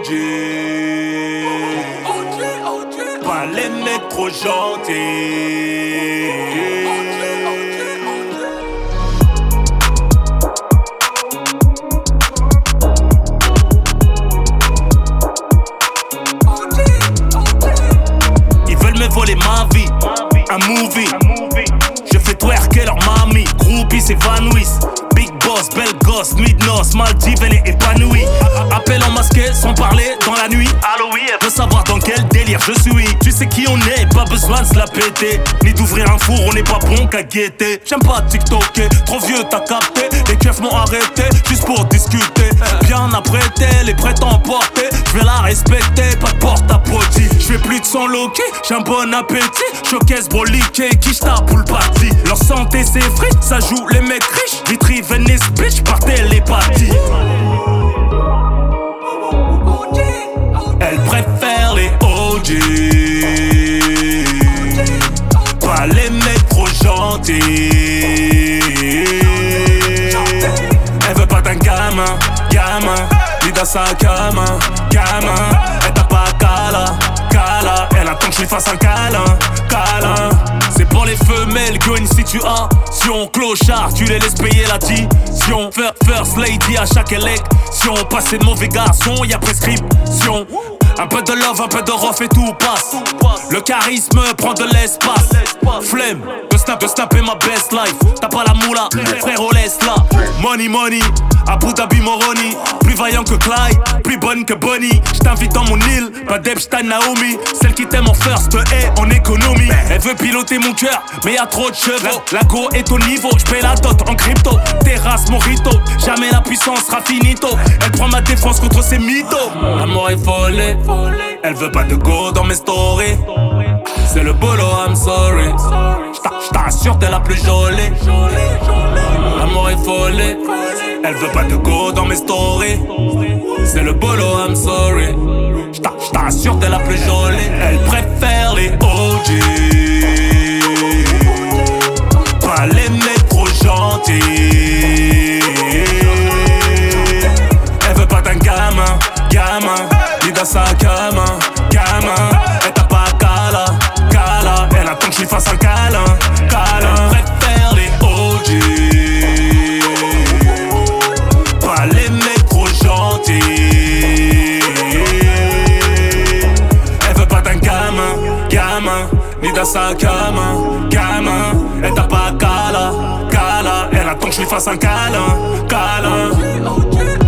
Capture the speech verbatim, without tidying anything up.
G. Pas les mecs trop gentils. Ils veulent me voler ma vie, un movie. Je fais twerker leur mamie, groupies s'évanouissent. Big boss, belle gosse, mid-noce, Maldives, elle est épanouie. Appel en masqué, sans parler, dans la nuit. Allo oui, elle veut savoir dans quel délire je suis. Tu sais qui on est, pas besoin de se la péter. Ni d'ouvrir un four, on n'est pas bon qu'à guetter. J'aime pas TikToker, trop vieux t'as capté. Les keufs m'ont arrêté, juste pour discuter. Bien apprêté, les prêts à emporter. Je vais la respecter, pas de porte à poty. Je fais plus de son loqué, j'ai un bon appétit. Showcase broliqué, qui j'tape pour le parti. Leur santé c'est frites, ça joue les mecs riches. Vitry, Venice, bitch, par télépathie. Elle préfère les O G, pas les mecs trop gentils. Elle veut pas d'un gamin, gamin, ni dans sa gamin, gamin. Elle t'a pas cala, cala. Elle attend que je lui fasse un câlin, câlin. C'est pour les femelles qui ont une situation. Clochard, tu les laisses payer l'addition. First lady à chaque élection. Passer de mauvais garçons, y'a prescription. Un peu de love, un peu de rough et tout passe. Le charisme prend de l'espace. Flemme, de snap, de snapper ma best life. T'as pas la moula, frérot laisse là. Money, money, Abu Dhabi Moroni. Plus vaillant que Clyde, plus bonne que Bonnie. J't'invite dans mon île, pas d'Epstein Naomi. Celle qui t'aime en first et en économie. Elle veut piloter mon cœur, mais y'a trop de chevaux. La go est au niveau, j'paie la dot en crypto. Terrasse mojito, jamais la puissance sera finito. Elle prend ma défense contre ses mythos. L'amour est folle, elle veut pas de go dans mes stories. C'est le bolo, I'm sorry. J't'assure t'es la plus jolie. L'amour est folle, elle veut pas de go dans mes stories. C'est le bolo, I'm sorry. J't'assure t'es la plus jolie. Elle préfère les O G, pas les mecs trop gentils. Elle veut pas d'un gamin, gamin, ni dans sa gamin, gamin. Elle t'a pas cala, cala. Elle attend que je lui fasse un câlin, câlin. Elle préfère les O G, pas les mecs trop gentils. Elle veut pas d'un gamin, gamin, ni dans sa gamin, gamin. Elle t'a pas cala, cala. Elle attend que je lui fasse un câlin, câlin.